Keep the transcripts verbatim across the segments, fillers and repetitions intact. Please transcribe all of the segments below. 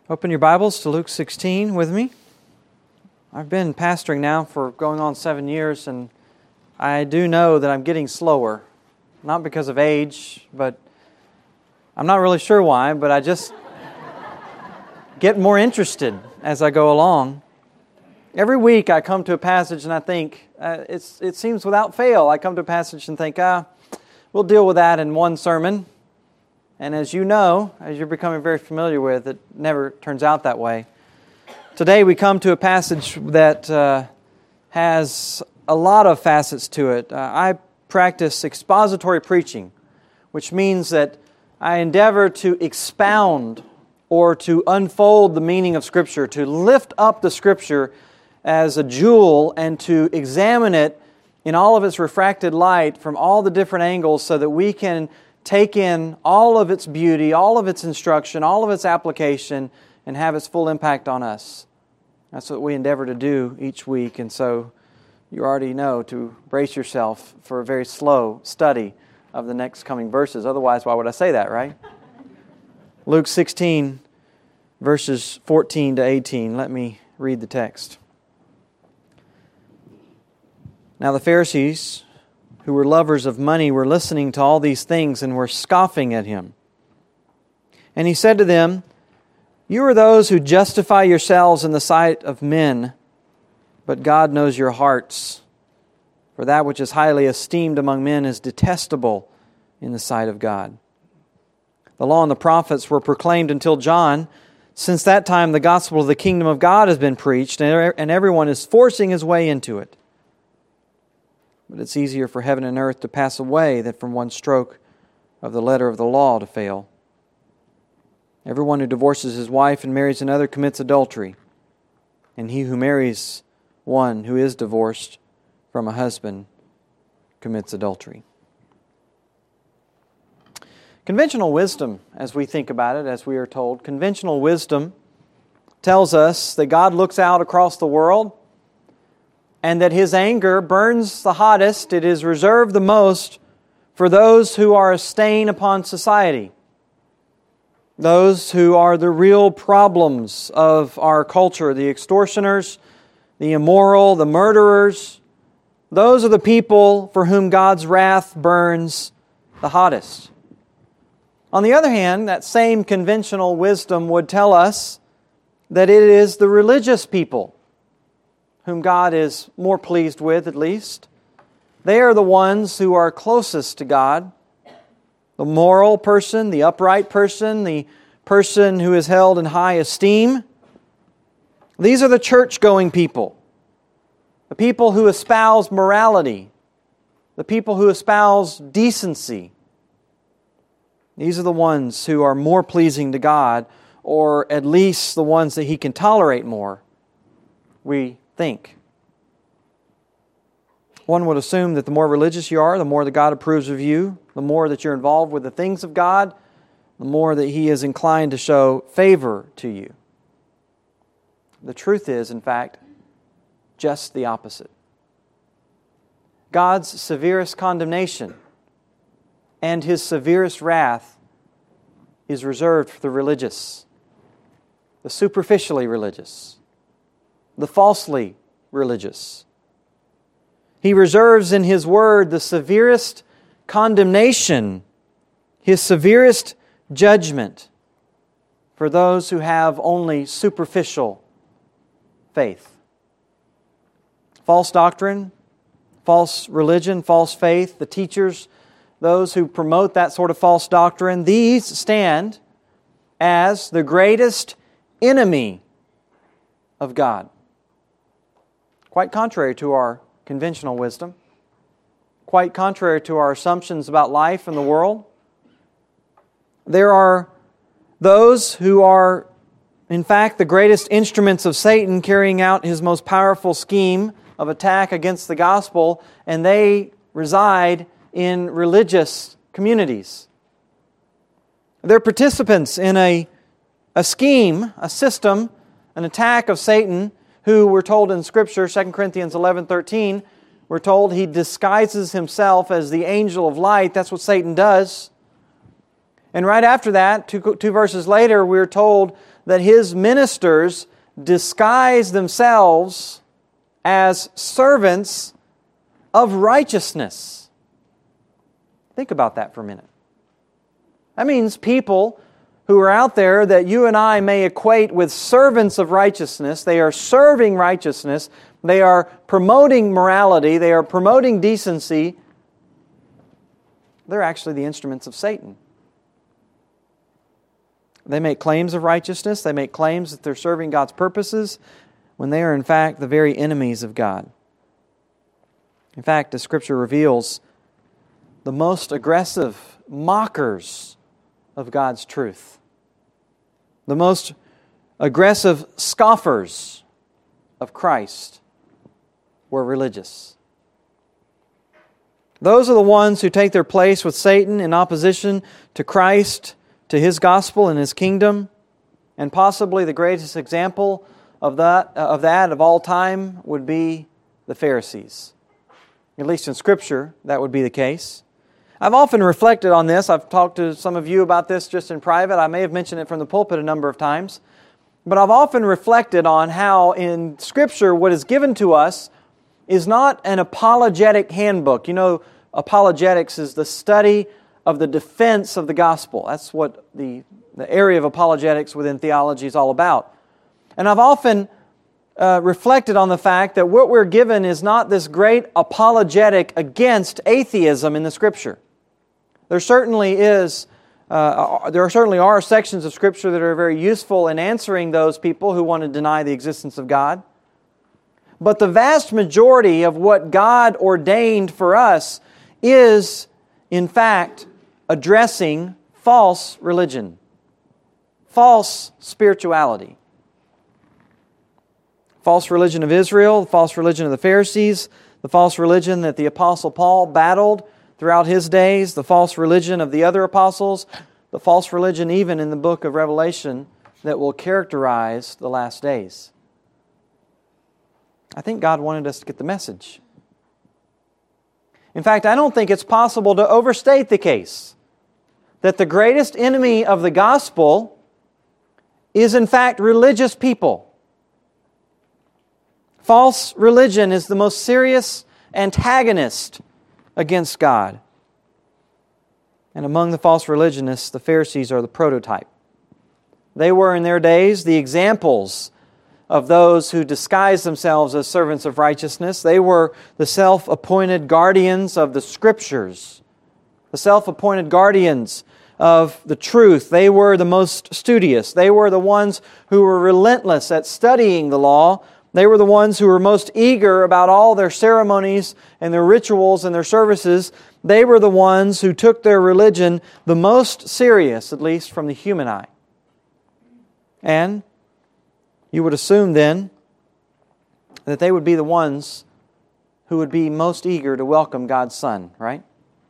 Open your Bibles to Luke sixteen with me. I've been pastoring now for going on seven years, and I do know that I'm getting slower. Not because of age, but I'm not really sure why, but I just get more interested as I go along. Every week I come to a passage and I think, uh, it's, it seems without fail, I come to a passage and think, ah, we'll deal with that in one sermon. And as you know, as you're becoming very familiar with, it never turns out that way. Today we come to a passage that uh, has a lot of facets to it. Uh, I practice expository preaching, which means that I endeavor to expound or to unfold the meaning of Scripture, to lift up the Scripture as a jewel and to examine it in all of its refracted light from all the different angles so that we can take in all of its beauty, all of its instruction, all of its application, and have its full impact on us. That's what we endeavor to do each week, and so you already know to brace yourself for a very slow study of the next coming verses. Otherwise, why would I say that, right? Luke sixteen, verses fourteen to eighteen. Let me read the text. Now the Pharisees, who were lovers of money, were listening to all these things and were scoffing at Him. And He said to them, "You are those who justify yourselves in the sight of men, but God knows your hearts. For that which is highly esteemed among men is detestable in the sight of God. The law and the prophets were proclaimed until John. Since that time the gospel of the kingdom of God has been preached, and everyone is forcing his way into it. But it's easier for heaven and earth to pass away than from one stroke of the letter of the law to fail. Everyone who divorces his wife and marries another commits adultery, and he who marries one who is divorced from a husband commits adultery." Conventional wisdom, as we think about it, as we are told, conventional wisdom tells us that God looks out across the world and that His anger burns the hottest, it is reserved the most for those who are a stain upon society. Those who are the real problems of our culture, the extortioners, the immoral, the murderers. Those are the people for whom God's wrath burns the hottest. On the other hand, that same conventional wisdom would tell us that it is the religious people whom God is more pleased with, at least. They are the ones who are closest to God. The moral person, the upright person, the person who is held in high esteem. These are the church-going people. The people who espouse morality. The people who espouse decency. These are the ones who are more pleasing to God, or at least the ones that He can tolerate more, we think. One would assume that the more religious you are, the more that God approves of you, the more that you're involved with the things of God, the more that He is inclined to show favor to you. The truth is, in fact, just the opposite. God's severest condemnation and His severest wrath is reserved for the religious, the superficially religious, the falsely religious. He reserves in His Word the severest condemnation, His severest judgment for those who have only superficial faith. False doctrine, false religion, false faith, the teachers, those who promote that sort of false doctrine, these stand as the greatest enemy of God. Quite contrary to our conventional wisdom, quite contrary to our assumptions about life and the world. There are those who are, in fact, the greatest instruments of Satan carrying out his most powerful scheme of attack against the gospel, and they reside in religious communities. They're participants in a, a scheme, a system, an attack of Satan, who we're told in Scripture, Second Corinthians eleven thirteen, we're told he disguises himself as the angel of light. That's what Satan does. And right after that, two, two verses later, we're told that His ministers disguise themselves as servants of righteousness. Think about that for a minute. That means people who are out there that you and I may equate with servants of righteousness. They are serving righteousness. They are promoting morality. They are promoting decency. They're actually the instruments of Satan. They make claims of righteousness. They make claims that they're serving God's purposes when they are in fact the very enemies of God. In fact, the Scripture reveals the most aggressive mockers of God's truth. The most aggressive scoffers of Christ were religious. Those are the ones who take their place with Satan in opposition to Christ, to His gospel and His kingdom. And possibly the greatest example of that, of that of all time would be the Pharisees. At least in Scripture, that would be the case. I've often reflected on this. I've talked to some of you about this just in private. I may have mentioned it from the pulpit a number of times. But I've often reflected on how in Scripture what is given to us is not an apologetic handbook. You know, apologetics is the study of the defense of the gospel. That's what the, the area of apologetics within theology is all about. And I've often uh, reflected on the fact that what we're given is not this great apologetic against atheism in the Scripture. There certainly is, uh, there certainly are sections of Scripture that are very useful in answering those people who want to deny the existence of God. But the vast majority of what God ordained for us is, in fact, addressing false religion, false spirituality. False religion of Israel, the false religion of the Pharisees, the false religion that the Apostle Paul battled throughout his days, the false religion of the other apostles, the false religion even in the book of Revelation that will characterize the last days. I think God wanted us to get the message. In fact, I don't think it's possible to overstate the case that the greatest enemy of the gospel is in fact religious people. False religion is the most serious antagonist against God. And among the false religionists, the Pharisees are the prototype. They were in their days the examples of those who disguised themselves as servants of righteousness. They were the self-appointed guardians of the Scriptures, the self-appointed guardians of the truth. They were the most studious. They were the ones who were relentless at studying the law. They were the ones who were most eager about all their ceremonies and their rituals and their services. They were the ones who took their religion the most serious, at least from the human eye. And you would assume then that they would be the ones who would be most eager to welcome God's Son, right?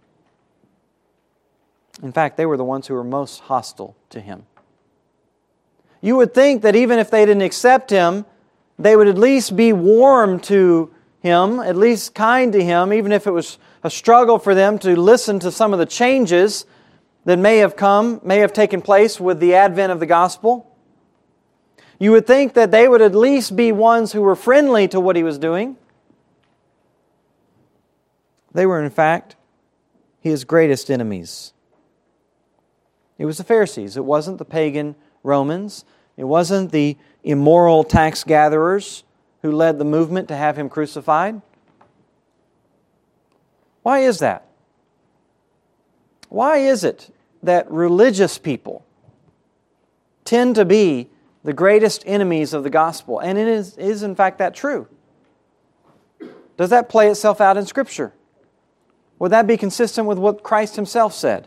In fact, they were the ones who were most hostile to Him. You would think that even if they didn't accept Him, they would at least be warm to Him, at least kind to Him, even if it was a struggle for them to listen to some of the changes that may have come, may have taken place with the advent of the gospel. You would think that they would at least be ones who were friendly to what He was doing. They were, in fact, His greatest enemies. It was the Pharisees. It wasn't the pagan Romans. It wasn't the immoral tax gatherers who led the movement to have Him crucified. Why is that? Why is it that religious people tend to be the greatest enemies of the gospel? And it is, is in fact that true. Does that play itself out in Scripture? Would that be consistent with what Christ Himself said?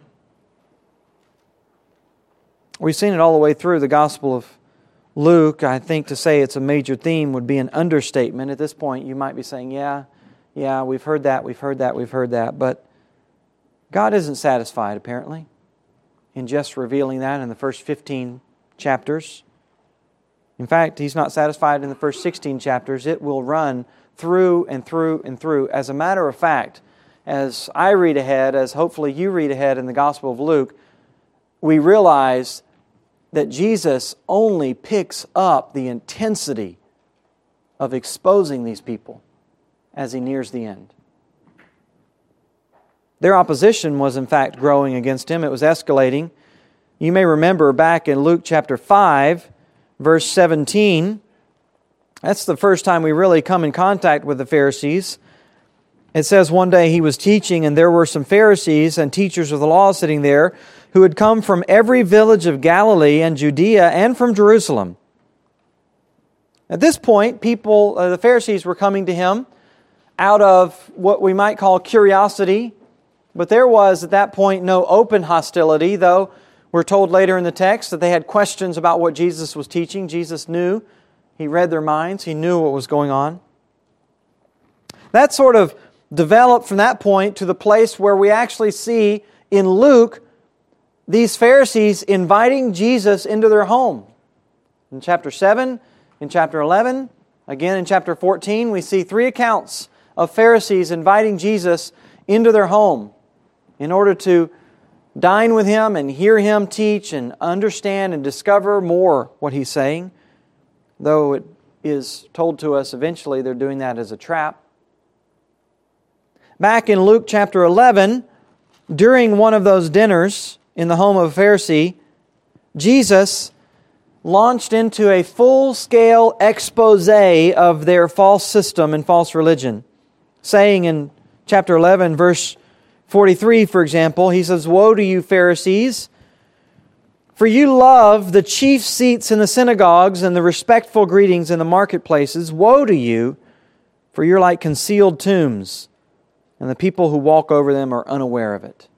We've seen it all the way through the Gospel of Luke. I think to say it's a major theme would be an understatement. At this point, you might be saying, yeah, yeah, we've heard that, we've heard that, we've heard that. But God isn't satisfied, apparently, in just revealing that in the first fifteen chapters. In fact, He's not satisfied in the first sixteen chapters. It will run through and through and through. As a matter of fact, as I read ahead, as hopefully you read ahead in the Gospel of Luke, we realize that Jesus only picks up the intensity of exposing these people as He nears the end. Their opposition was in fact growing against Him. It was escalating. You may remember back in Luke chapter five, verse seventeen, that's the first time we really come in contact with the Pharisees. It says one day He was teaching, and there were some Pharisees and teachers of the law sitting there who had come from every village of Galilee and Judea and from Jerusalem. At this point, people, uh, the Pharisees were coming to Him out of what we might call curiosity, but there was at that point no open hostility, though we're told later in the text that they had questions about what Jesus was teaching. Jesus knew. He read their minds. He knew what was going on. That sort of developed from that point to the place where we actually see in Luke these Pharisees inviting Jesus into their home. In chapter seven, in chapter eleven, again in chapter fourteen, we see three accounts of Pharisees inviting Jesus into their home in order to dine with Him and hear Him teach and understand and discover more what He's saying, though it is told to us eventually they're doing that as a trap. Back in Luke chapter eleven, during one of those dinners in the home of a Pharisee, Jesus launched into a full-scale expose of their false system and false religion, saying in chapter eleven, verse forty-three, for example, He says, "Woe to you, Pharisees, for you love the chief seats in the synagogues and the respectful greetings in the marketplaces. Woe to you, for you're like concealed tombs, and the people who walk over them are unaware of it."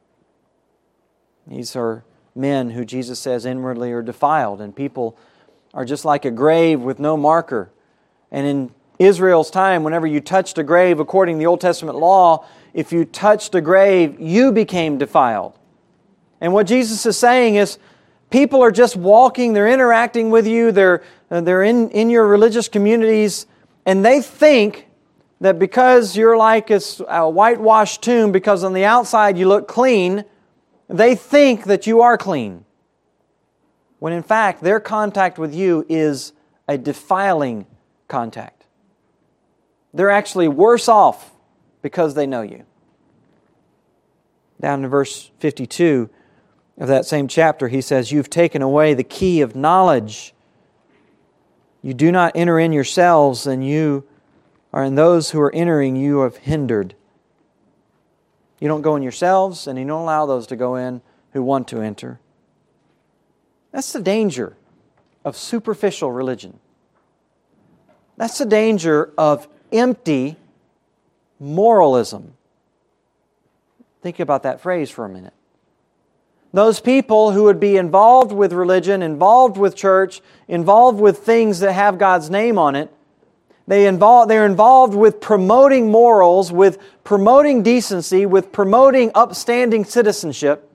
These are men who Jesus says inwardly are defiled, and people are just like a grave with no marker. And in Israel's time, whenever you touched a grave, according to the Old Testament law, if you touched a grave, you became defiled. And what Jesus is saying is, people are just walking, they're interacting with you, they're, they're in, in your religious communities, and they think that because you're like a, a whitewashed tomb, because on the outside you look clean, they think that you are clean. When in fact, their contact with you is a defiling contact. They're actually worse off because they know you. Down in verse fifty-two of that same chapter, He says, "You've taken away the key of knowledge. You do not enter in yourselves, and you are in those who are entering you have hindered." You don't go in yourselves, and you don't allow those to go in who want to enter. That's the danger of superficial religion. That's the danger of empty moralism. Think about that phrase for a minute. Those people who would be involved with religion, involved with church, involved with things that have God's name on it, they involve, they're involved with promoting morals, with promoting decency, with promoting upstanding citizenship.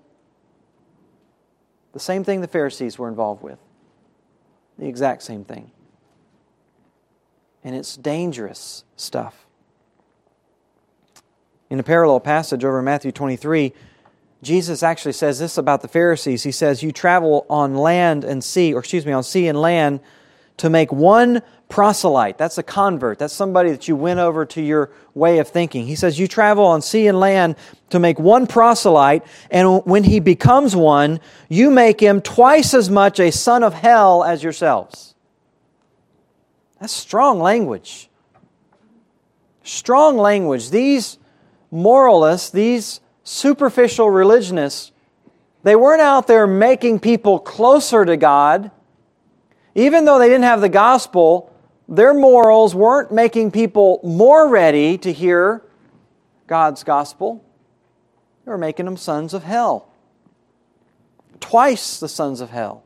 The same thing the Pharisees were involved with. The exact same thing. And it's dangerous stuff. In a parallel passage over in Matthew twenty-three, Jesus actually says this about the Pharisees. He says, "You travel on land and sea, or excuse me, on sea and land to make one proselyte." That's a convert. That's somebody that you win over to your way of thinking. He says, "You travel on sea and land to make one proselyte, and when he becomes one, you make him twice as much a son of hell as yourselves." That's strong language. Strong language. These moralists, these superficial religionists, they weren't out there making people closer to God. Even though they didn't have the gospel, their morals weren't making people more ready to hear God's gospel. They were making them sons of hell. Twice the sons of hell.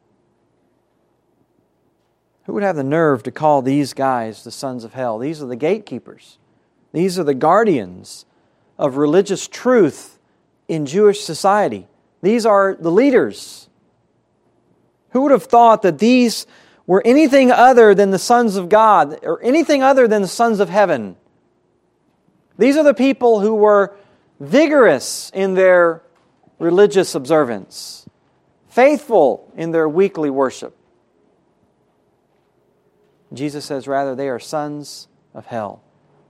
Who would have the nerve to call these guys the sons of hell? These are the gatekeepers. These are the guardians of religious truth in Jewish society. These are the leaders. Who would have thought that these were anything other than the sons of God, or anything other than the sons of heaven? These are the people who were vigorous in their religious observance, faithful in their weekly worship. Jesus says, rather, they are sons of hell.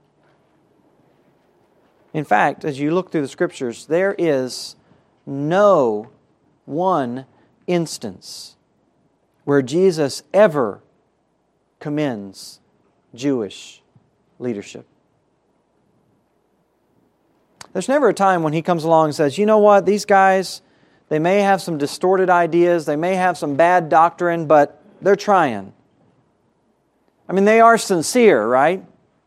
In fact, as you look through the Scriptures, there is no one instance where Jesus ever commends Jewish leadership. There's never a time when He comes along and says, you know what, these guys, they may have some distorted ideas, they may have some bad doctrine, but they're trying. I mean, they are sincere, right?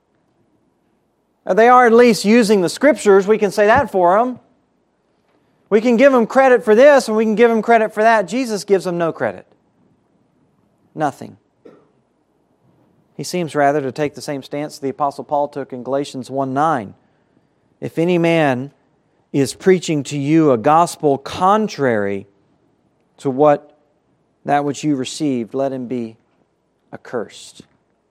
They are at least using the Scriptures. We can say that for them. We can give them credit for this and we can give them credit for that. Jesus gives them no credit. Nothing. He seems rather to take the same stance the Apostle Paul took in Galatians one nine. If any man is preaching to you a gospel contrary to what that which you received, let him be accursed.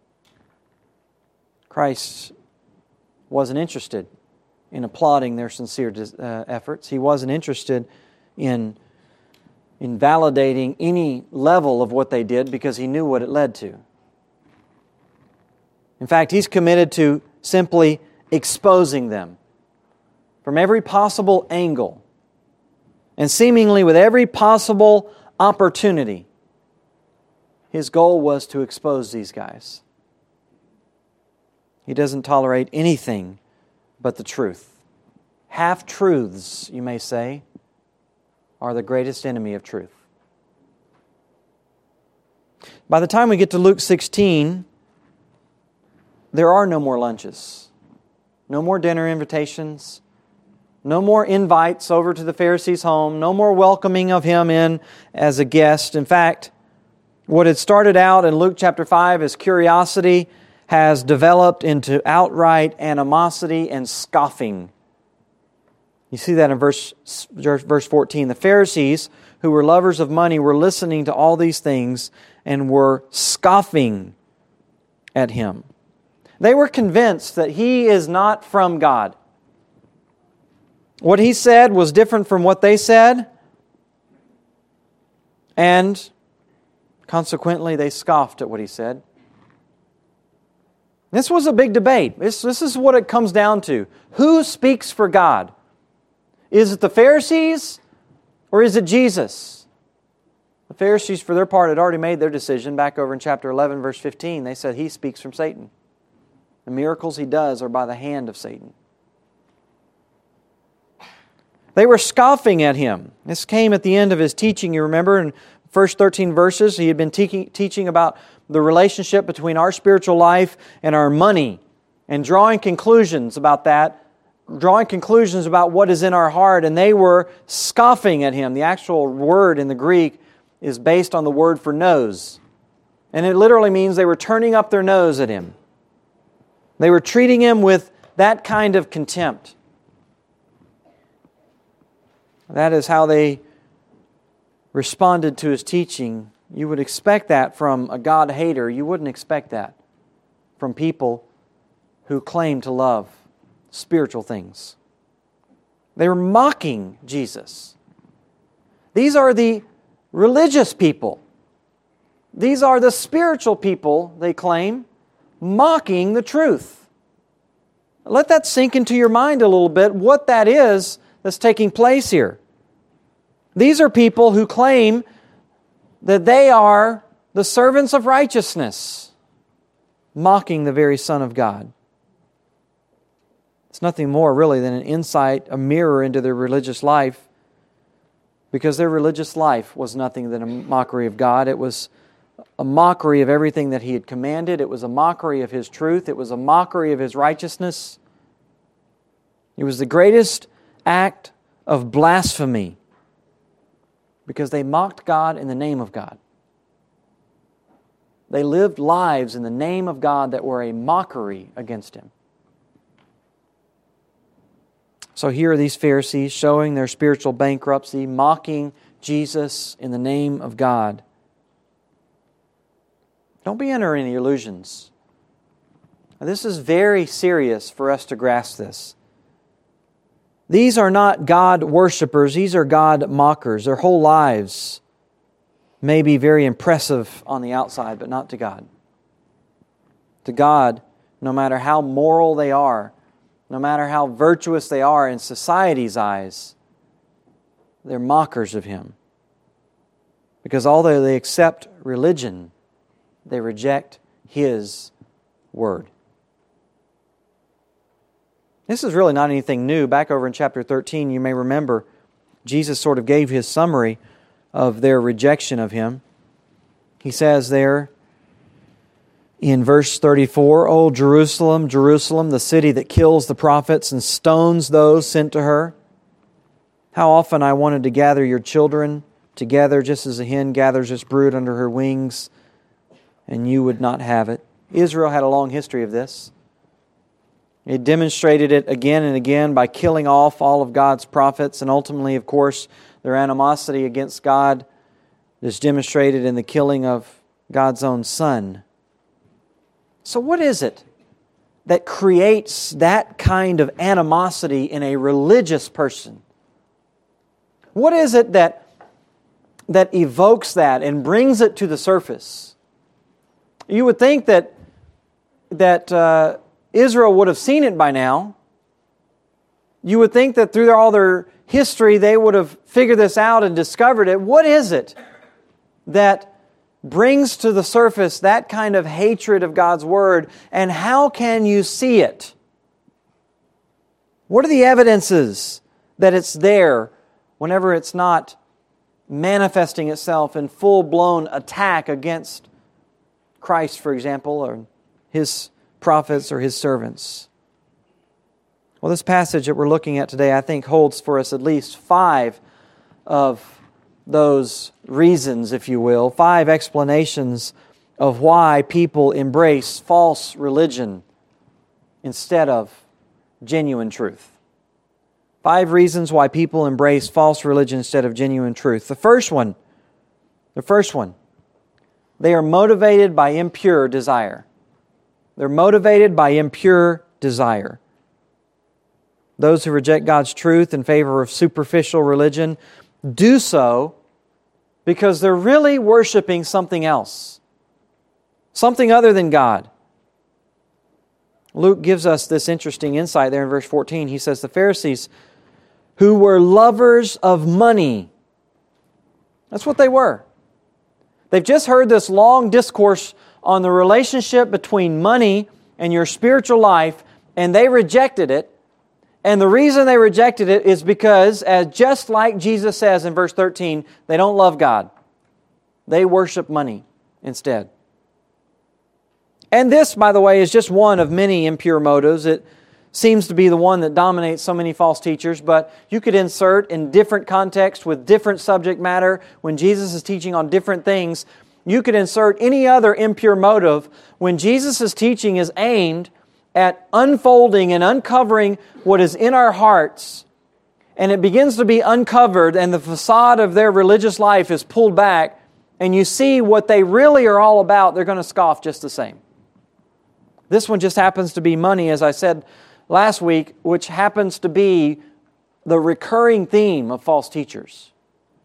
Christ wasn't interested in applauding their sincere uh, efforts. He wasn't interested in, in validating any level of what they did because He knew what it led to. In fact, He's committed to simply exposing them from every possible angle and seemingly with every possible opportunity. His goal was to expose these guys. He doesn't tolerate anything but the truth. Half-truths, you may say, are the greatest enemy of truth. By the time we get to Luke sixteen, there are no more lunches, no more dinner invitations, no more invites over to the Pharisees' home, no more welcoming of Him in as a guest. In fact, what had started out in Luke chapter five as curiosity has developed into outright animosity and scoffing. You see that in verse, verse fourteen. The Pharisees, who were lovers of money, were listening to all these things and were scoffing at Him. They were convinced that He is not from God. What He said was different from what they said, and consequently they scoffed at what He said. This was a big debate. This, this is what it comes down to. Who speaks for God? Is it the Pharisees or is it Jesus? The Pharisees, for their part, had already made their decision back over in chapter eleven, verse fifteen. They said He speaks from Satan. The miracles He does are by the hand of Satan. They were scoffing at Him. This came at the end of His teaching, you remember, in first thirteen verses. He had been te- teaching about the relationship between our spiritual life and our money and drawing conclusions about that, drawing conclusions about what is in our heart, and they were scoffing at Him. The actual word in the Greek is based on the word for nose. And it literally means they were turning up their nose at Him. They were treating Him with that kind of contempt. That is how they responded to His teaching. You would expect that from a God hater. You wouldn't expect that from people who claim to love spiritual things. They were mocking Jesus. These are the religious people. These are the spiritual people, they claim, mocking the truth. Let that sink into your mind a little bit, what that is that's taking place here. These are people who claim that they are the servants of righteousness, mocking the very Son of God. It's nothing more really than an insight, a mirror into their religious life, because their religious life was nothing than a mockery of God. It was a mockery of everything that He had commanded. It was a mockery of His truth. It was a mockery of His righteousness. It was the greatest act of blasphemy, because they mocked God in the name of God. They lived lives in the name of God that were a mockery against Him. So here are these Pharisees showing their spiritual bankruptcy, mocking Jesus in the name of God. Don't be under any illusions. This is very serious for us to grasp this. These are not God worshipers, these are God mockers. Their whole lives may be very impressive on the outside, but not to God. To God, no matter how moral they are, no matter how virtuous they are in society's eyes, they're mockers of Him. Because although they accept religion, they reject His Word. This is really not anything new. Back over in chapter thirteen, you may remember, Jesus sort of gave His summary of their rejection of Him. He says there in verse thirty-four, "O Jerusalem, Jerusalem, the city that kills the prophets and stones those sent to her. How often I wanted to gather your children together, just as a hen gathers its brood under her wings, and you would not have it." Israel had a long history of this. It demonstrated it again and again by killing off all of God's prophets, and ultimately, of course, their animosity against God is demonstrated in the killing of God's own Son. So what is it that creates that kind of animosity in a religious person? What is it that, that evokes that and brings it to the surface? You would think that, that uh, Israel would have seen it by now. You would think that through all their history they would have figured this out and discovered it. What is it that brings to the surface that kind of hatred of God's Word, and how can you see it? What are the evidences that it's there whenever it's not manifesting itself in full-blown attack against Christ, for example, or His prophets or His servants? Well, this passage that we're looking at today, I think, holds for us at least five of those reasons, if you will, five explanations of why people embrace false religion instead of genuine truth. Five reasons why people embrace false religion instead of genuine truth. The first one, the first one, they are motivated by impure desire. They're motivated by impure desire. Those who reject God's truth in favor of superficial religion do so because they're really worshiping something else, something other than God. Luke gives us this interesting insight there in verse fourteen. He says, the Pharisees, who were lovers of money. That's what they were. They've just heard this long discourse on the relationship between money and your spiritual life, and they rejected it. And the reason they rejected it is because, as just like Jesus says in verse thirteen, they don't love God. They worship money instead. And this, by the way, is just one of many impure motives. It seems to be the one that dominates so many false teachers, but you could insert in different contexts with different subject matter, when Jesus is teaching on different things, you could insert any other impure motive when Jesus' teaching is aimed at unfolding and uncovering what is in our hearts, and it begins to be uncovered, and the facade of their religious life is pulled back, and you see what they really are all about, they're going to scoff just the same. This one just happens to be money, as I said last week, which happens to be the recurring theme of false teachers.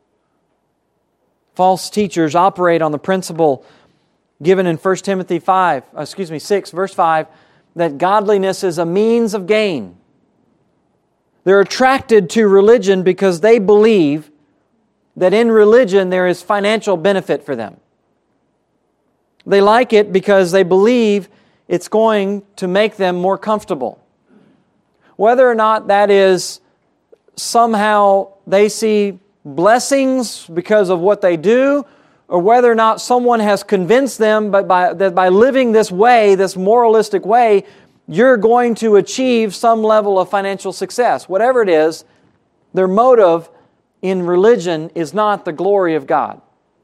False teachers operate on the principle given in First Timothy five, excuse me, six, verse five, that godliness is a means of gain. They're attracted to religion because they believe that in religion there is financial benefit for them. They like it because they believe it's going to make them more comfortable. Whether or not that is somehow they see blessings because of what they do, or whether or not someone has convinced them but by, that by living this way, this moralistic way, you're going to achieve some level of financial success. Whatever it is, their motive in religion is not the glory of God.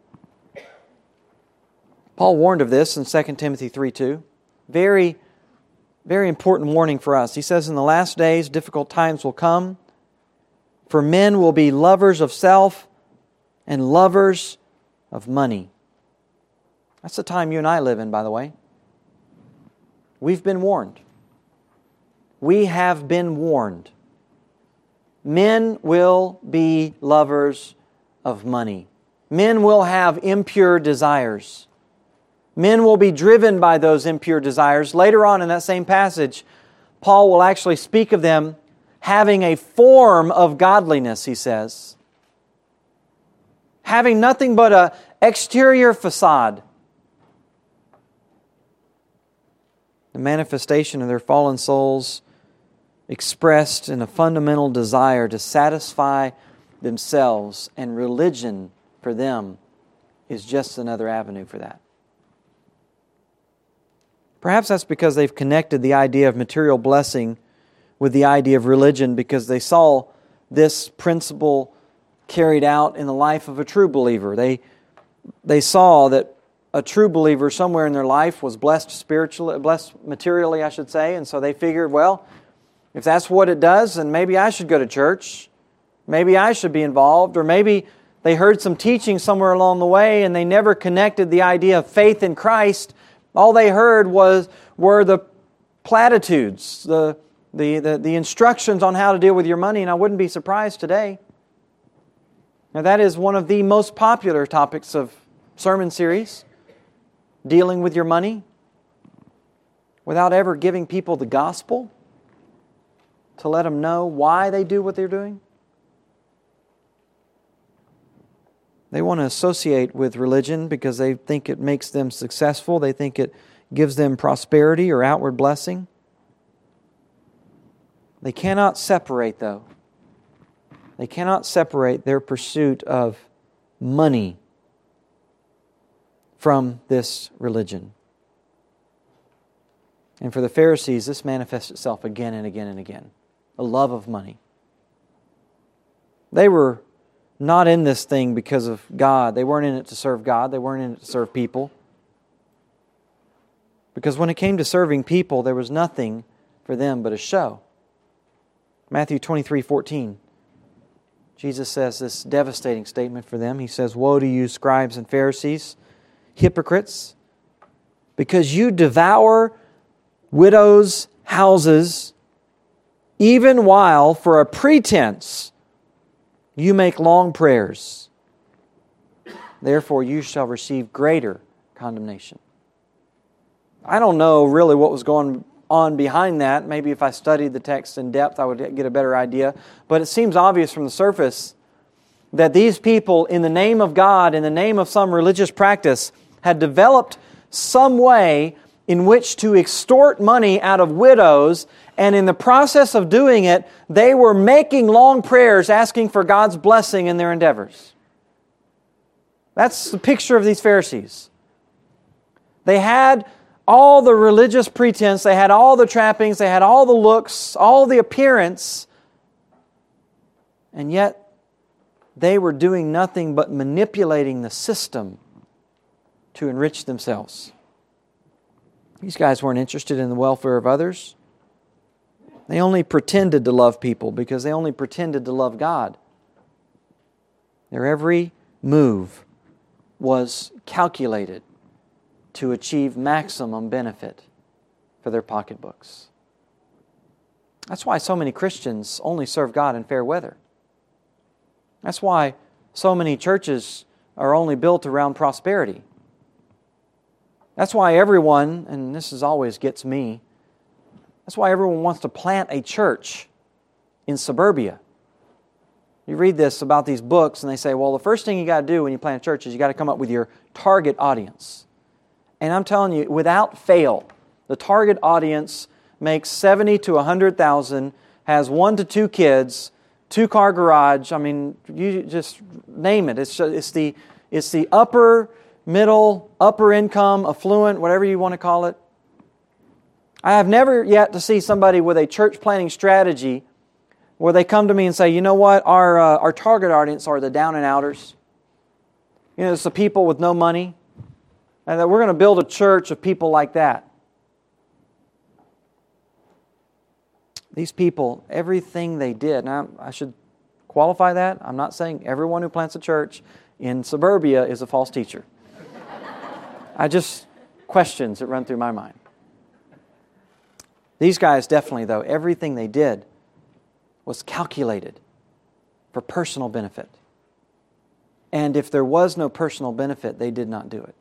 Paul warned of this in Second Timothy three two. Very, very important warning for us. He says, in the last days, difficult times will come, for men will be lovers of self and lovers of money. That's the time you and I live in, by the way. We've been warned. We have been warned. Men will be lovers of money. Men will have impure desires. Men will be driven by those impure desires. Later on in that same passage, Paul will actually speak of them having a form of godliness, he says. Having nothing but an exterior facade. The manifestation of their fallen souls expressed in a fundamental desire to satisfy themselves, and religion for them is just another avenue for that. Perhaps that's because they've connected the idea of material blessing with the idea of religion, because they saw this principle carried out in the life of a true believer. They, they saw that a true believer somewhere in their life was blessed spiritually, blessed materially, I should say, and so they figured, well, if that's what it does, then maybe I should go to church. Maybe I should be involved, or maybe they heard some teaching somewhere along the way and they never connected the idea of faith in Christ. All they heard was were the platitudes, the, the, the, the instructions on how to deal with your money, and I wouldn't be surprised today. Now that is one of the most popular topics of sermon series, dealing with your money, without ever giving people the gospel to let them know why they do what they're doing. They want to associate with religion because they think it makes them successful. They think it gives them prosperity or outward blessing. They cannot separate, though. They cannot separate their pursuit of money from this religion. And for the Pharisees, this manifests itself again and again and again. A love of money. They were not in this thing because of God. They weren't in it to serve God. They weren't in it to serve people. Because when it came to serving people, there was nothing for them but a show. Matthew twenty-three fourteen. Jesus says this devastating statement for them. He says, "Woe to you, scribes and Pharisees, hypocrites, because you devour widows' houses, even while for a pretense you make long prayers. Therefore you shall receive greater condemnation." I don't know really what was going on behind that. Maybe if I studied the text in depth, I would get a better idea. But it seems obvious from the surface that these people, in the name of God, in the name of some religious practice, had developed some way in which to extort money out of widows, and in the process of doing it, they were making long prayers asking for God's blessing in their endeavors. That's the picture of these Pharisees. They had all the religious pretense, they had all the trappings, they had all the looks, all the appearance, and yet they were doing nothing but manipulating the system to enrich themselves. These guys weren't interested in the welfare of others. They only pretended to love people because they only pretended to love God. Their every move was calculated to achieve maximum benefit for their pocketbooks. That's why so many Christians only serve God in fair weather. That's why so many churches are only built around prosperity. That's why everyone, and this is always gets me, that's why everyone wants to plant a church in suburbia. You read this about these books and they say, well, the first thing you got to do when you plant a church is you got to come up with your target audience. And I'm telling you, without fail, the target audience makes seventy to one hundred thousand, has one to two kids, two-car garage. I mean, you just name it. It's, it's, the, it's the upper, middle, upper income, affluent, whatever you want to call it. I have never yet to see somebody with a church planning strategy where they come to me and say, you know what, our, uh, our target audience are the down and outers. You know, it's the people with no money. And that we're going to build a church of people like that. These people, everything they did, now I should qualify that. I'm not saying everyone who plants a church in suburbia is a false teacher. I just, questions that run through my mind. These guys definitely, though, everything they did was calculated for personal benefit. And if there was no personal benefit, they did not do it.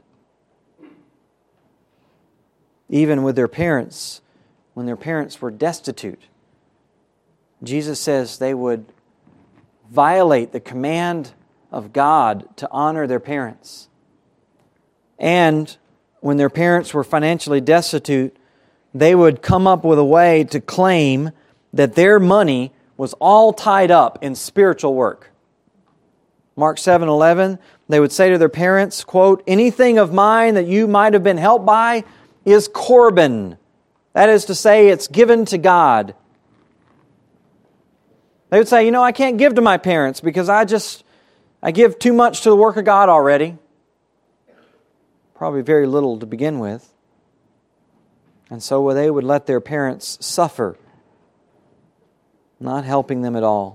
Even with their parents, when their parents were destitute, Jesus says they would violate the command of God to honor their parents. And when their parents were financially destitute, they would come up with a way to claim that their money was all tied up in spiritual work. Mark seven eleven, they would say to their parents, quote, "Anything of mine that you might have been helped by is Corban." That is to say, it's given to God. They would say, you know, I can't give to my parents because I just, I give too much to the work of God already. Probably very little to begin with. And so they would let their parents suffer, not helping them at all.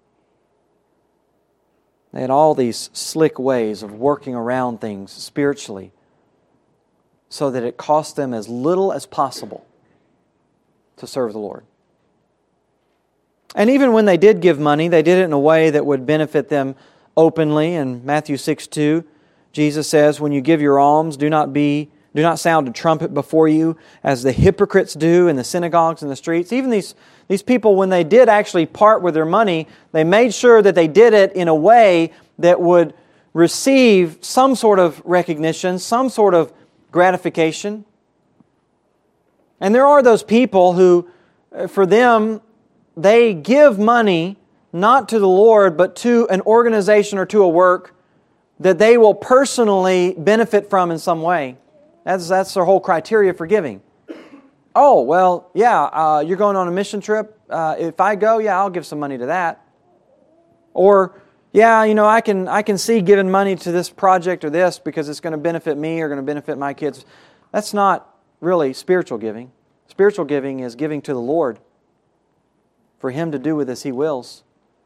They had all these slick ways of working around things spiritually so that it cost them as little as possible to serve the Lord. And even when they did give money, they did it in a way that would benefit them openly. In Matthew six two, Jesus says, "When you give your alms, do not be do not sound a trumpet before you, as the hypocrites do in the synagogues and the streets." Even these, these people, when they did actually part with their money, they made sure that they did it in a way that would receive some sort of recognition, some sort of gratification. And there are those people who, for them, they give money not to the Lord, but to an organization or to a work that they will personally benefit from in some way. That's, that's their whole criteria for giving. Oh, well, yeah, uh, you're going on a mission trip. Uh, if I go, yeah, I'll give some money to that. Or, yeah, you know, I can I can see giving money to this project or this because it's going to benefit me or going to benefit my kids. That's not really spiritual giving. Spiritual giving is giving to the Lord for Him to do with as He wills.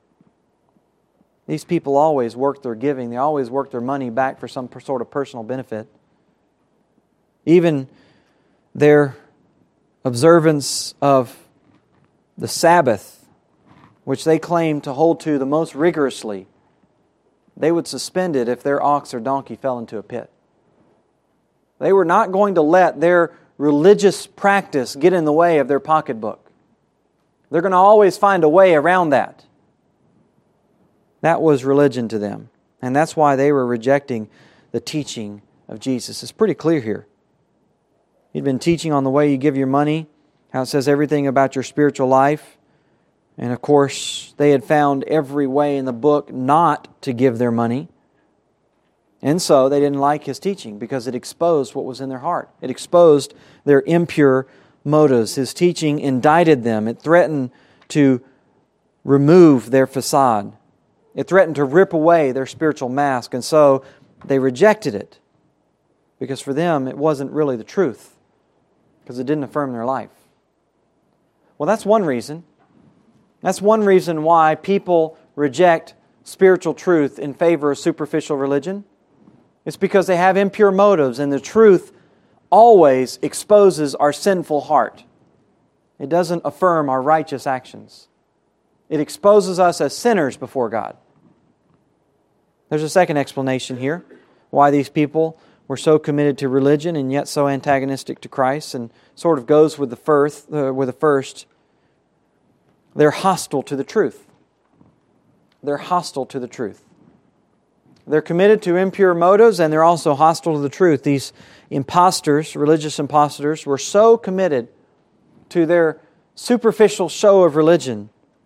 These people always work their giving. They always work their money back for some sort of personal benefit. Even their observance of the Sabbath, which they claim to hold to the most rigorously, they would suspend it if their ox or donkey fell into a pit. They were not going to let their religious practice get in the way of their pocketbook. They're going to always find a way around that. That was religion to them. And that's why they were rejecting the teaching of Jesus. It's pretty clear here. He'd been teaching on the way you give your money, how it says everything about your spiritual life. And of course, they had found every way in the book not to give their money. And so they didn't like His teaching because it exposed what was in their heart. It exposed their impure motives. His teaching indicted them. It threatened to remove their facade. It threatened to rip away their spiritual mask. And so they rejected it because for them it wasn't really the truth because it didn't affirm their life. Well, that's one reason. That's one reason why people reject spiritual truth in favor of superficial religion. It's because they have impure motives, and the truth always exposes our sinful heart. It doesn't affirm our righteous actions. It exposes us as sinners before God. There's a second explanation here why these people were so committed to religion and yet so antagonistic to Christ, and sort of goes with the first. Uh, with the first. They're hostile to the truth. They're hostile to the truth. They're committed to impure motives, and they're also hostile to the truth. These imposters, religious imposters, were so committed to their superficial show of religion,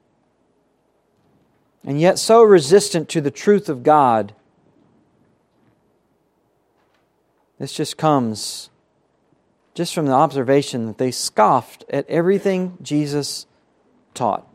and yet so resistant to the truth of God. This just comes just from the observation that they scoffed at everything Jesus taught.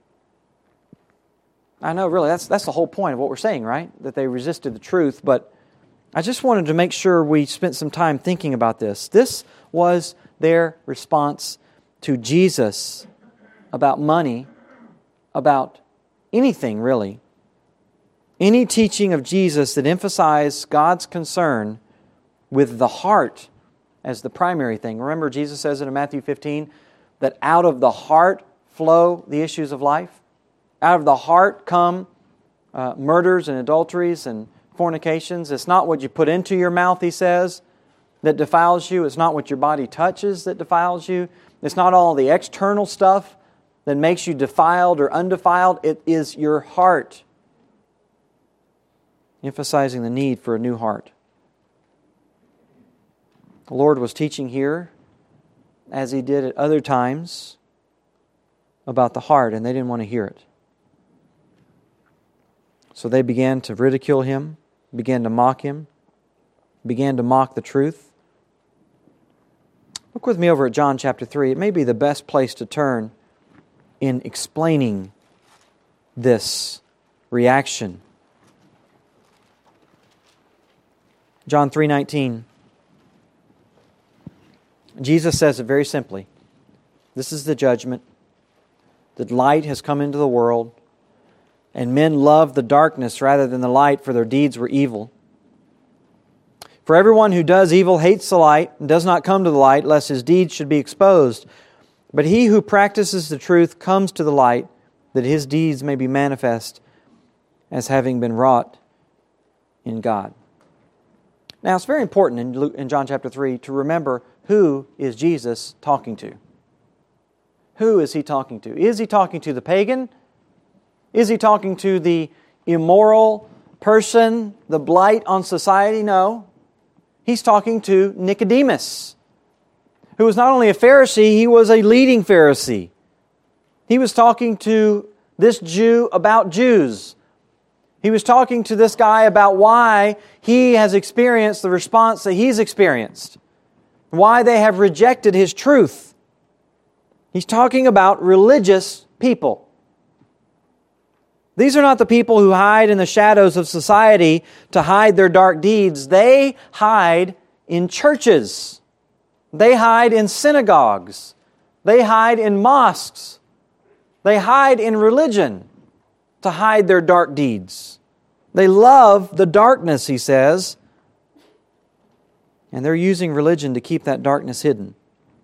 I know, really, that's that's the whole point of what we're saying, right? That they resisted the truth, but I just wanted to make sure we spent some time thinking about this. This was their response to Jesus about money, about anything, really. Any teaching of Jesus that emphasized God's concern with the heart as the primary thing. Remember, Jesus says it in Matthew fifteen, that out of the heart flow the issues of life. Out of the heart come uh, murders and adulteries and fornications. It's not what you put into your mouth, he says, that defiles you. It's not what your body touches that defiles you. It's not all the external stuff that makes you defiled or undefiled. It is your heart. Emphasizing the need for a new heart. The Lord was teaching here, as He did at other times, about the heart, and they didn't want to hear it. So they began to ridicule Him, began to mock Him, began to mock the truth. Look with me over at John chapter three. It may be the best place to turn in explaining this reaction. John three nineteen. Jesus says it very simply. This is the judgment. The light has come into the world, and men loved the darkness rather than the light, for their deeds were evil. For everyone who does evil hates the light and does not come to the light, lest his deeds should be exposed. But he who practices the truth comes to the light, that his deeds may be manifest as having been wrought in God. Now, it's very important in, Luke, in John chapter three to remember who is Jesus talking to. Who is He talking to? Is He talking to the pagan? Is He talking to the immoral person, the blight on society? No. He's talking to Nicodemus, who was not only a Pharisee, he was a leading Pharisee. He was talking to this Jew about Jews. He was talking to this guy about why he has experienced the response that he's experienced, why they have rejected his truth. He's talking about religious people. These are not the people who hide in the shadows of society to hide their dark deeds. They hide in churches. They hide in synagogues. They hide in mosques. They hide in religion to hide their dark deeds. They love the darkness, he says, and they're using religion to keep that darkness hidden.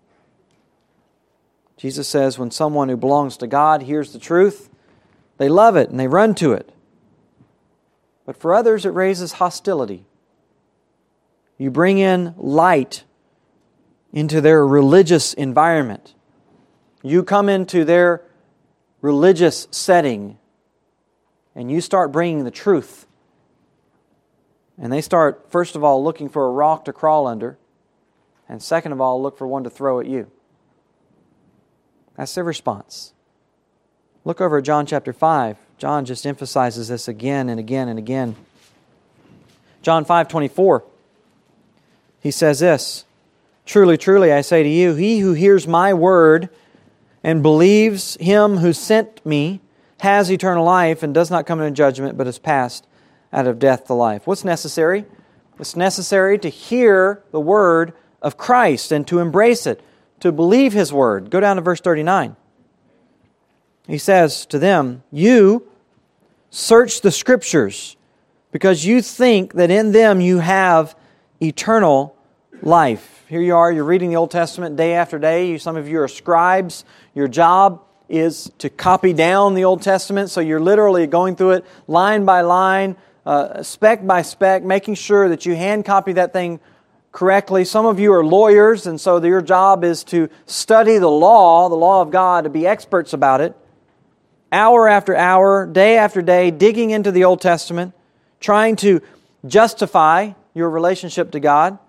Jesus says when someone who belongs to God hears the truth, they love it and they run to it. But for others, it raises hostility. You bring in light into their religious environment. You come into their religious setting and you start bringing the truth. And they start, first of all, looking for a rock to crawl under. And second of all, look for one to throw at you. That's their response. Look over at John chapter five. John just emphasizes this again and again and again. John five twenty-four. He says this, "Truly, truly, I say to you, he who hears my word and believes Him who sent me has eternal life and does not come into judgment, but is passed out of death to life." What's necessary? It's necessary to hear the word of Christ and to embrace it, to believe His word. Go down to verse thirty-nine. He says to them, "You search the Scriptures because you think that in them you have eternal life." Here you are, you're reading the Old Testament day after day. You, some of you are scribes. Your job is to copy down the Old Testament, so you're literally going through it line by line, uh, spec by spec, making sure that you hand copy that thing correctly. Some of you are lawyers, and so your job is to study the law, the law of God, to be experts about it. Hour after hour, day after day, digging into the Old Testament, trying to justify your relationship to God.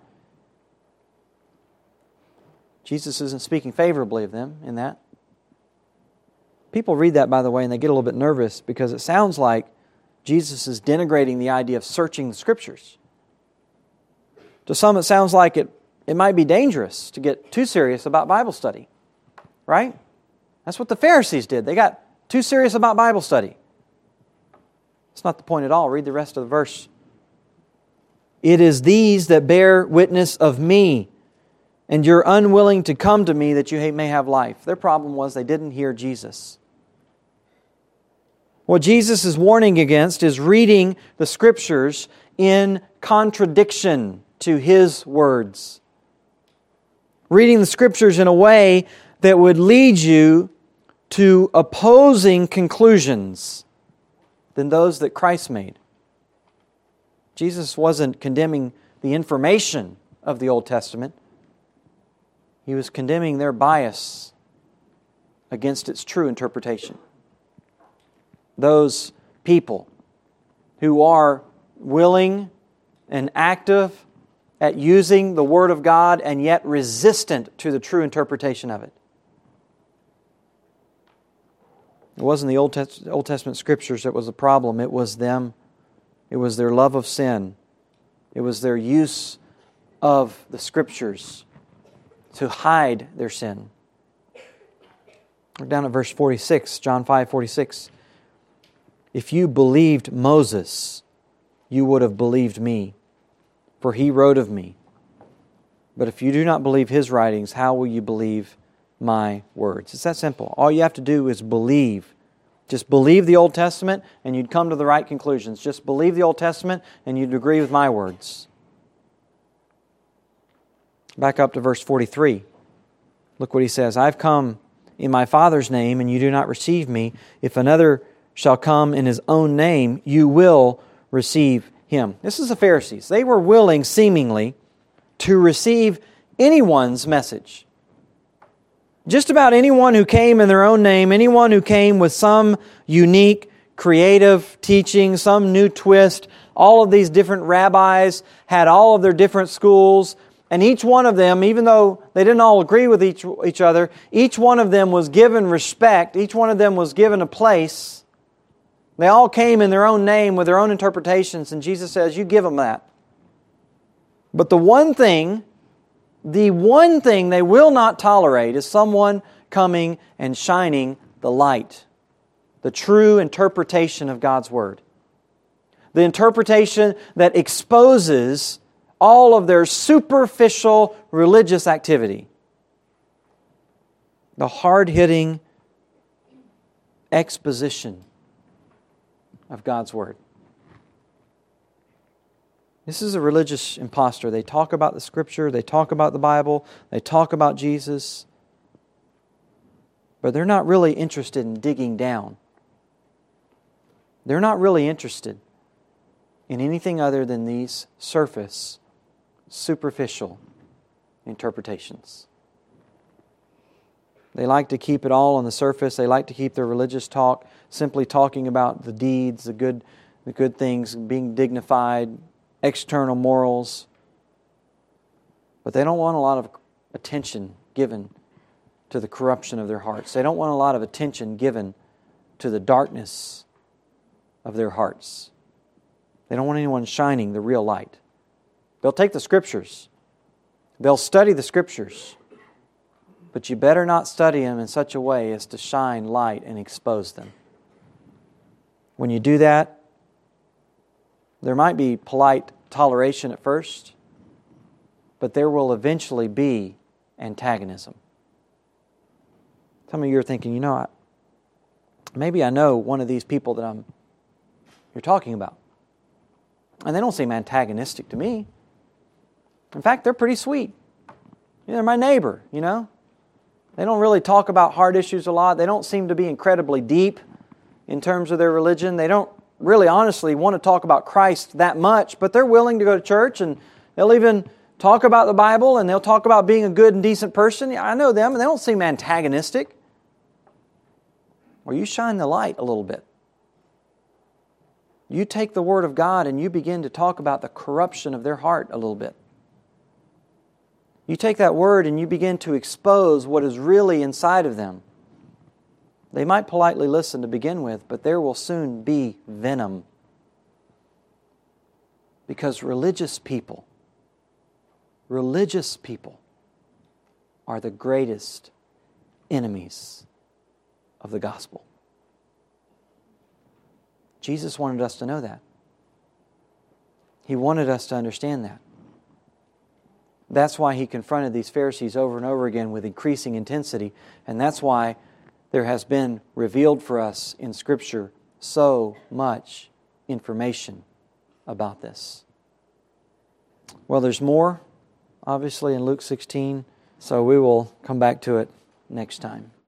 Jesus isn't speaking favorably of them in that. People read that, by the way, and they get a little bit nervous because it sounds like Jesus is denigrating the idea of searching the Scriptures. To some, it sounds like it, it might be dangerous to get too serious about Bible study. Right? That's what the Pharisees did. They got too serious about Bible study. That's not the point at all. Read the rest of the verse. "It is these that bear witness of me, and you're unwilling to come to me that you may have life." Their problem was they didn't hear Jesus. What Jesus is warning against is reading the Scriptures in contradiction to His words. Reading the Scriptures in a way that would lead you to opposing conclusions than those that Christ made. Jesus wasn't condemning the information of the Old Testament. He was condemning their bias against its true interpretation. Those people who are willing and active at using the Word of God and yet resistant to the true interpretation of it. It wasn't the Old, Test- Old Testament Scriptures that was the problem. It was them. It was their love of sin. It was their use of the Scriptures to hide their sin. Look down at verse forty-six, John five forty-six. If you believed Moses, you would have believed me, for he wrote of me. But if you do not believe his writings, how will you believe my words? It's that simple. All you have to do is believe. Just believe the Old Testament and you'd come to the right conclusions. Just believe the Old Testament and you'd agree with my words. Back up to verse forty-three. Look what he says. I've come in my Father's name and you do not receive me. If another shall come in his own name, you will receive him. This is the Pharisees. They were willing, seemingly, to receive anyone's message. Just about anyone who came in their own name, anyone who came with some unique, creative teaching, some new twist. All of these different rabbis had all of their different schools, and each one of them, even though they didn't all agree with each, each other, each one of them was given respect, each one of them was given a place. They all came in their own name with their own interpretations, and Jesus says, you give them that. But the one thing, the one thing they will not tolerate is someone coming and shining the light, the true interpretation of God's Word. The interpretation that exposes all of their superficial religious activity. The hard-hitting exposition of God's Word. This is a religious impostor. They talk about the Scripture, they talk about the Bible, they talk about Jesus, but they're not really interested in digging down. They're not really interested in anything other than these surface, superficial interpretations. They like to keep it all on the surface. They like to keep their religious talk simply talking about the deeds, the good, the good things, being dignified, external morals. But they don't want a lot of attention given to the corruption of their hearts. They don't want a lot of attention given to the darkness of their hearts. They don't want anyone shining the real light. They'll take the Scriptures. They'll study the Scriptures. But you better not study them in such a way as to shine light and expose them. When you do that, there might be polite toleration at first, but there will eventually be antagonism. Some of you are thinking, you know, I, maybe I know one of these people that I'm you're talking about. And they don't seem antagonistic to me. In fact, they're pretty sweet. They're my neighbor, you know. They don't really talk about hard issues a lot. They don't seem to be incredibly deep in terms of their religion. They don't really honestly want to talk about Christ that much, but they're willing to go to church and they'll even talk about the Bible and they'll talk about being a good and decent person. I know them and they don't seem antagonistic. Or you shine the light a little bit. You take the Word of God and you begin to talk about the corruption of their heart a little bit. You take that Word and you begin to expose what is really inside of them. They might politely listen to begin with, but there will soon be venom. Because religious people, religious people are the greatest enemies of the gospel. Jesus wanted us to know that. He wanted us to understand that. That's why He confronted these Pharisees over and over again with increasing intensity. And that's why there has been revealed for us in Scripture so much information about this. Well, there's more, obviously, in Luke sixteen, so we will come back to it next time.